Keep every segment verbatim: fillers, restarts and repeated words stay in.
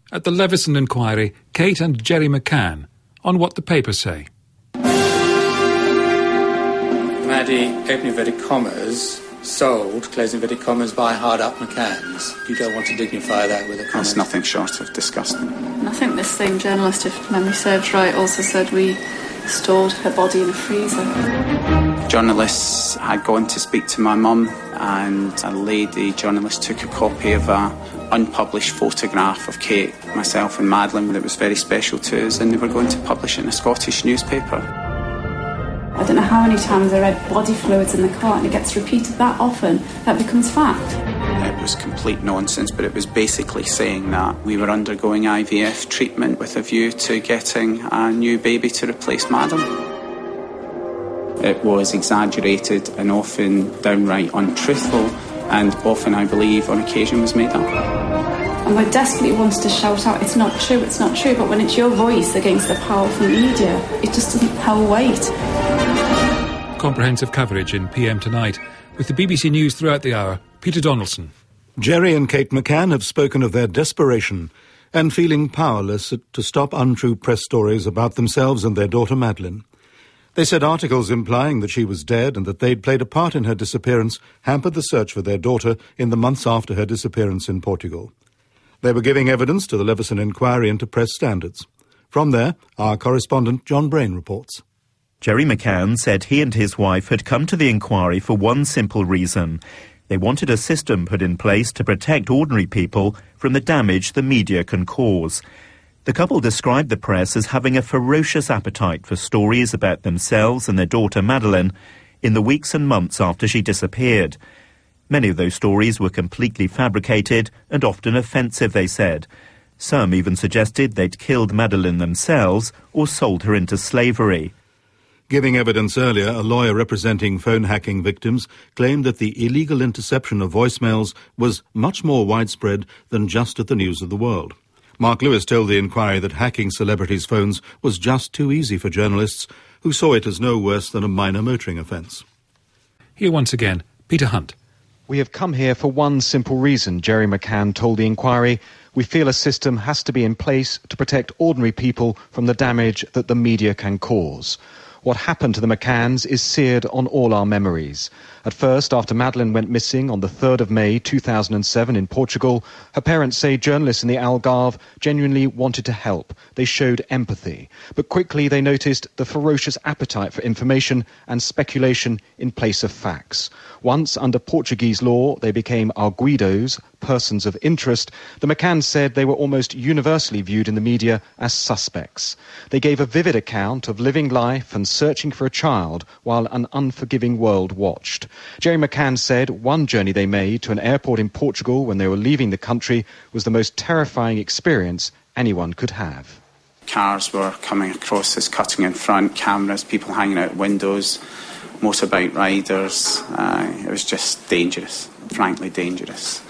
At the Leveson inquiry, Kate and Gerry McCann on what the papers say. Maddie, opening inverted commas, sold, closing inverted commas, by hard-up McCanns. You don't want to dignify that with a comment? That's nothing short of disgusting. And I think this same journalist, if memory serves right, also said we stored her body in a freezer. Journalists had gone to speak to my mum, and a lady journalist took a copy of a unpublished photograph of Kate, myself and Madeleine that was very special to us, and they were going to publish it in a Scottish newspaper. I don't know how many times I read body fluids in the car, and it gets repeated that often, that becomes fact. It was complete nonsense, but it was basically saying that we were undergoing I V F treatment with a view to getting a new baby to replace Madeleine. It was exaggerated and often downright untruthful, and often, I believe, on occasion was made up. And we desperately wanted to shout out, it's not true, it's not true, but when it's your voice against the powerful media, it just doesn't hold weight. Comprehensive coverage in P M Tonight, with the B B C News throughout the hour. Peter Donaldson. Gerry and Kate McCann have spoken of their desperation and feeling powerless to stop untrue press stories about themselves and their daughter Madeleine. They said articles implying that she was dead and that they'd played a part in her disappearance hampered the search for their daughter in the months after her disappearance in Portugal. They were giving evidence to the Leveson inquiry into press standards. From there, our correspondent John Brain reports. Gerry McCann said he and his wife had come to the inquiry for one simple reason. They wanted a system put in place to protect ordinary people from the damage the media can cause. The couple described the press as having a ferocious appetite for stories about themselves and their daughter Madeleine in the weeks and months after she disappeared. Many of those stories were completely fabricated and often offensive, they said. Some even suggested they'd killed Madeleine themselves or sold her into slavery. Giving evidence earlier, a lawyer representing phone hacking victims claimed that the illegal interception of voicemails was much more widespread than just at the News of the World. Mark Lewis told the inquiry that hacking celebrities' phones was just too easy for journalists who saw it as no worse than a minor motoring offence. Here once again, Peter Hunt. We have come here for one simple reason, Gerry McCann told the inquiry. We feel a system has to be in place to protect ordinary people from the damage that the media can cause. What happened to the McCanns is seared on all our memories. At first, after Madeleine went missing on the third of May two thousand seven in Portugal, her parents say journalists in the Algarve genuinely wanted to help. They showed empathy. But quickly they noticed the ferocious appetite for information and speculation in place of facts. Once, under Portuguese law, they became arguidos, persons of interest. The McCanns said they were almost universally viewed in the media as suspects. They gave a vivid account of living life and searching for a child while an unforgiving world watched. Gerry McCann said one journey they made to an airport in Portugal when they were leaving the country was the most terrifying experience anyone could have. Cars were coming across us, cutting in front, cameras, people hanging out windows, motorbike riders. Uh, it was just dangerous, frankly dangerous.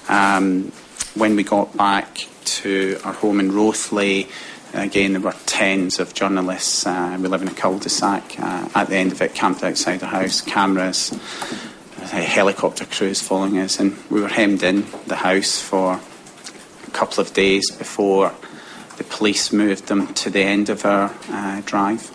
Um, when we got back to our home in Rothley, again, there were tens of journalists. Uh, we live in a cul-de-sac. Uh, at the end of it, camped outside the house, cameras, uh, helicopter crews following us, and we were hemmed in the house for a couple of days before the police moved them to the end of our uh, drive.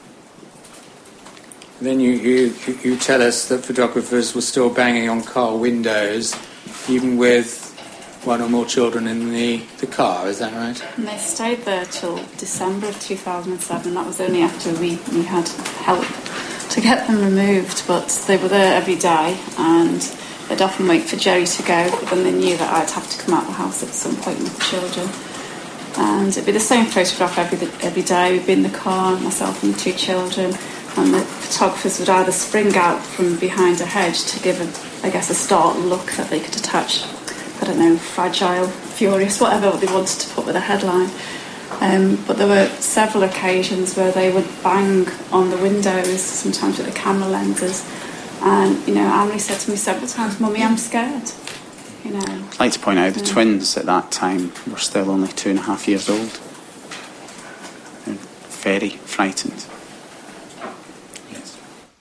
Then you, you, you tell us that photographers were still banging on car windows, even with one or more children in the, the car, is that right? And they stayed there till December of two thousand seven. That was only after we, we had help to get them removed. But they were there every day, and they'd often wait for Gerry to go, but then they knew that I'd have to come out of the house at some point with the children. And it'd be the same photograph every, every day. We'd be in the car, myself and the two children, and the photographers would either spring out from behind a hedge to give, a, I guess, a startled look that they could attach, I don't know, fragile, furious, whatever they wanted to put with a headline. Um, but there were several occasions where they would bang on the windows, sometimes with the camera lenses. And, you know, Emily said to me several times, "Mummy, I'm scared." You know. I'd like to point out the yeah. twins at that time were still only two and a half years old. They're very frightened.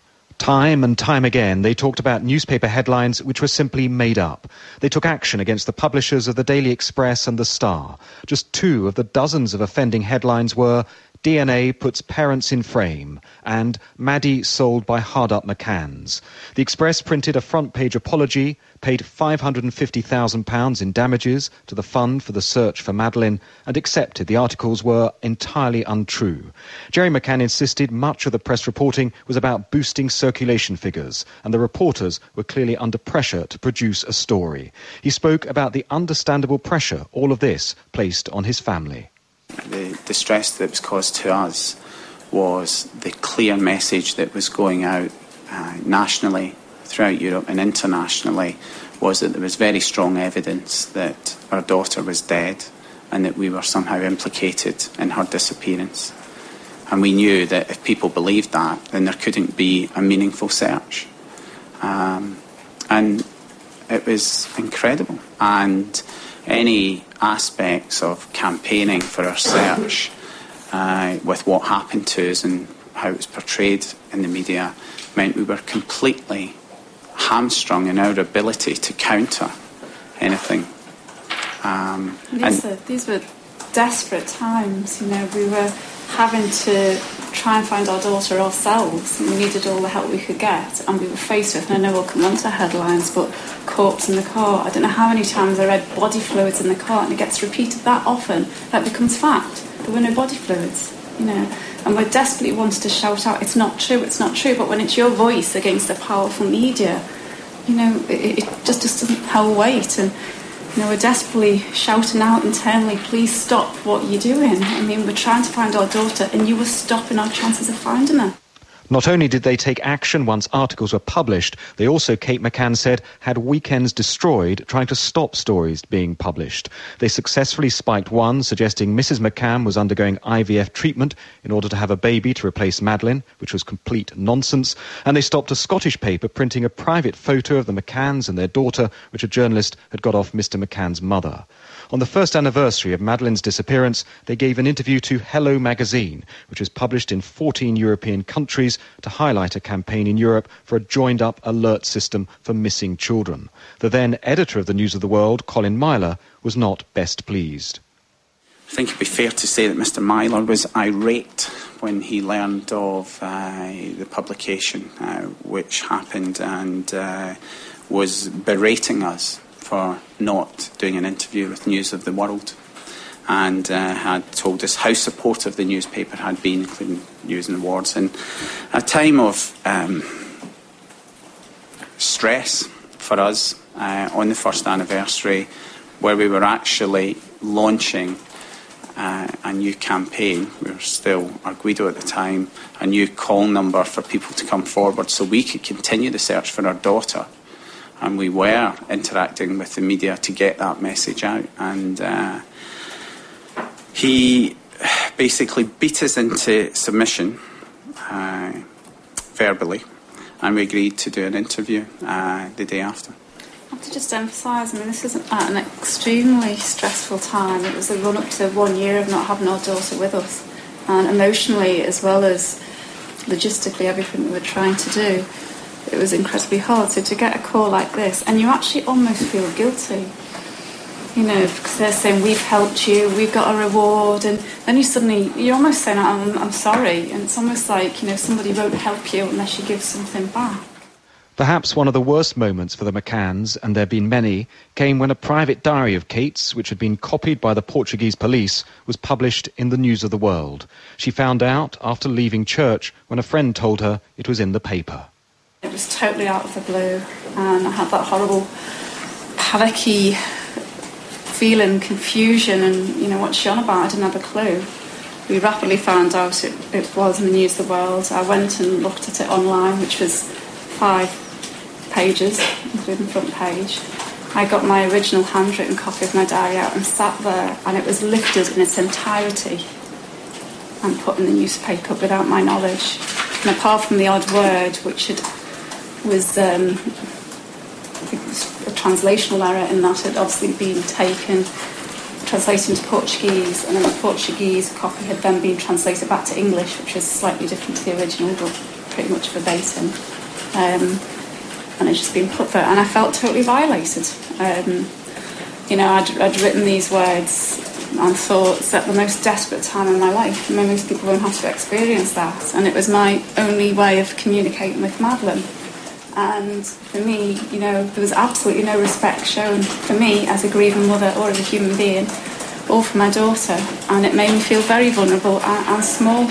Time and time again, they talked about newspaper headlines which were simply made up. They took action against the publishers of the Daily Express and the Star. Just two of the dozens of offending headlines were D N A puts parents in frame and Maddie sold by hard-up McCanns. The Express printed a front-page apology, paid five hundred fifty thousand pounds in damages to the fund for the search for Madeleine, and accepted the articles were entirely untrue. Gerry McCann insisted much of the press reporting was about boosting circulation figures, and the reporters were clearly under pressure to produce a story. He spoke about the understandable pressure all of this placed on his family. The distress that was caused to us was the clear message that was going out uh, nationally, throughout Europe and internationally, was that there was very strong evidence that our daughter was dead and that we were somehow implicated in her disappearance. And we knew that if people believed that, then there couldn't be a meaningful search. Um, and it was incredible. And any aspects of campaigning for our search uh, with what happened to us and how it was portrayed in the media meant we were completely hamstrung in our ability to counter anything. Um, these, and are, these were desperate times, you know, we were having to try and find our daughter ourselves, and we needed all the help we could get, and we were faced with, and I know we'll come on to headlines, but corpse in the car. I don't know how many times I read body fluids in the car, and it gets repeated that often that becomes fact. There were no body fluids, you know, and we desperately wanted to shout out, it's not true, it's not true, but when it's your voice against the powerful media, you know, it, it just, just doesn't hold weight. And you know, we're desperately shouting out internally, please stop what you're doing. I mean, we're trying to find our daughter and you were stopping our chances of finding her. Not only did they take action once articles were published, they also, Kate McCann said, had weekends destroyed trying to stop stories being published. They successfully spiked one suggesting Missus McCann was undergoing I V F treatment in order to have a baby to replace Madeleine, which was complete nonsense. And they stopped a Scottish paper printing a private photo of the McCanns and their daughter, which a journalist had got off Mister McCann's mother. On the first anniversary of Madeleine's disappearance, they gave an interview to Hello magazine, which was published in fourteen European countries to highlight a campaign in Europe for a joined-up alert system for missing children. The then editor of the News of the World, Colin Myler, was not best pleased. I think it'd be fair to say that Mister Myler was irate when he learned of uh, the publication, uh, which happened, and uh, was berating us for not doing an interview with News of the World, and uh, had told us how supportive the newspaper had been, including News and Awards, in a time of um, stress for us uh, on the first anniversary, where we were actually launching uh, a new campaign. We were still Arguido at the time, a new call number for people to come forward so we could continue the search for our daughter. And we were interacting with the media to get that message out. And uh, he basically beat us into submission uh, verbally, and we agreed to do an interview uh, the day after. I have to just emphasise, I mean, this is at an extremely stressful time. It was a run-up to one year of not having our daughter with us. And emotionally, as well as logistically, everything we were trying to do, it was incredibly hard. So to get a call like this, and you actually almost feel guilty, you know, because they're saying, we've helped you, we've got a reward, and then you suddenly, you're almost saying, I'm, I'm sorry, and it's almost like, you know, somebody won't help you unless you give something back. Perhaps one of the worst moments for the McCanns, and there have been many, came when a private diary of Kate's, which had been copied by the Portuguese police, was published in the News of the World. She found out after leaving church when a friend told her it was in the paper. It was totally out of the blue, and I had that horrible panicky feeling, confusion, and, you know, what's she on about? I didn't have a clue. We rapidly found out it, it was in the News of the World. I went and looked at it online, which was five pages, including the front page. I got my original handwritten copy of my diary out and sat there, and it was lifted in its entirety and put in the newspaper without my knowledge. And apart from the odd word, which had was um, I think it was a translational error in that it had obviously been taken, translated into Portuguese, and then the Portuguese copy had then been translated back to English, which was slightly different to the original, but pretty much verbatim. Um, and it's just been put there, and I felt totally violated. Um, you know, I'd, I'd written these words and thoughts at the most desperate time in my life. I mean, most people won't have to experience that, and it was my only way of communicating with Madeleine. And for me, you know, there was absolutely no respect shown for me as a grieving mother or as a human being, or for my daughter, and it made me feel very vulnerable and, and small.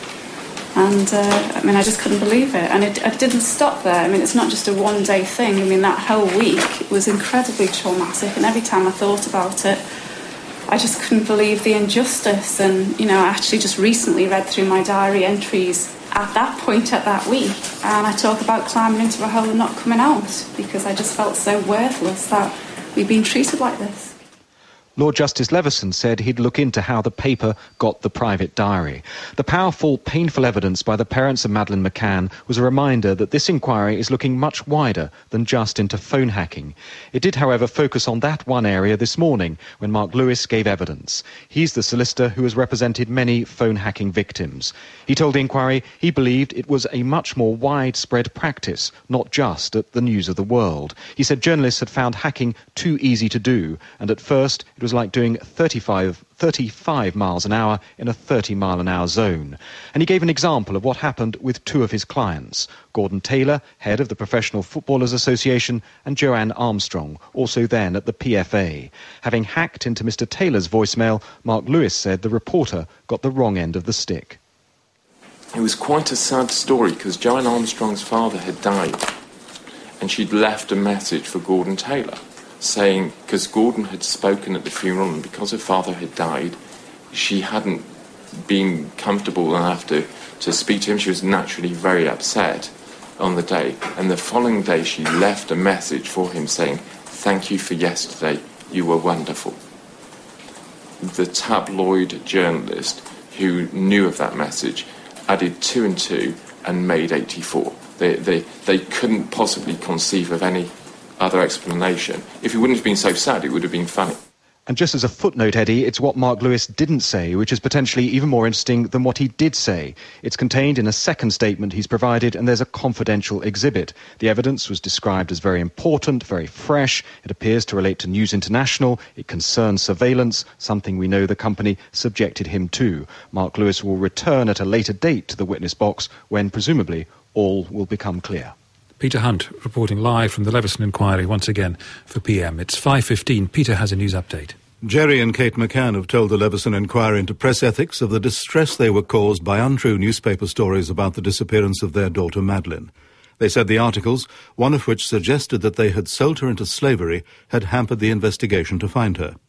And, uh, I mean, I just couldn't believe it. And it, it didn't stop there. I mean, it's not just a one-day thing. I mean, that whole week was incredibly traumatic. And every time I thought about it, I just couldn't believe the injustice. And, you know, I actually just recently read through my diary entries at that point, at that week. And I talk about climbing into a hole and not coming out because I just felt so worthless that we've been treated like this. Lord Justice Leveson said he'd look into how the paper got the private diary. The powerful, painful evidence by the parents of Madeleine McCann was a reminder that this inquiry is looking much wider than just into phone hacking. It did, however, focus on that one area this morning when Mark Lewis gave evidence. He's the solicitor who has represented many phone hacking victims. He told the inquiry he believed it was a much more widespread practice, not just at the News of the World. He said journalists had found hacking too easy to do, and at first it was like doing thirty-five, thirty-five miles an hour in a thirty mile an hour zone. And he gave an example of what happened with two of his clients, Gordon Taylor, head of the Professional Footballers Association, and Joanne Armstrong, also then at the P F A. Having hacked into Mister Taylor's voicemail, Mark Lewis said the reporter got the wrong end of the stick. It was quite a sad story because Joanne Armstrong's father had died and she'd left a message for Gordon Taylor, saying, because Gordon had spoken at the funeral and because her father had died, she hadn't been comfortable enough to, to speak to him. She was naturally very upset on the day. And the following day she left a message for him saying, "Thank you for yesterday, you were wonderful." The tabloid journalist who knew of that message added two and two and made eighty-four. They, they, they couldn't possibly conceive of any other explanation. If it wouldn't have been so sad, it would have been funny. And just as a footnote, Eddie, it's what Mark Lewis didn't say, which is potentially even more interesting than what he did say. It's contained in a second statement he's provided, and there's a confidential exhibit. The evidence was described as very important, very fresh. It appears to relate to News International. It concerns surveillance, something we know the company subjected him to. Mark Lewis will return at a later date to the witness box when, presumably, all will become clear. Peter Hunt reporting live from the Leveson inquiry once again for P M. It's five fifteen. Peter has a news update. Gerry and Kate McCann have told the Leveson inquiry into press ethics of the distress they were caused by untrue newspaper stories about the disappearance of their daughter Madeleine. They said the articles, one of which suggested that they had sold her into slavery, had hampered the investigation to find her.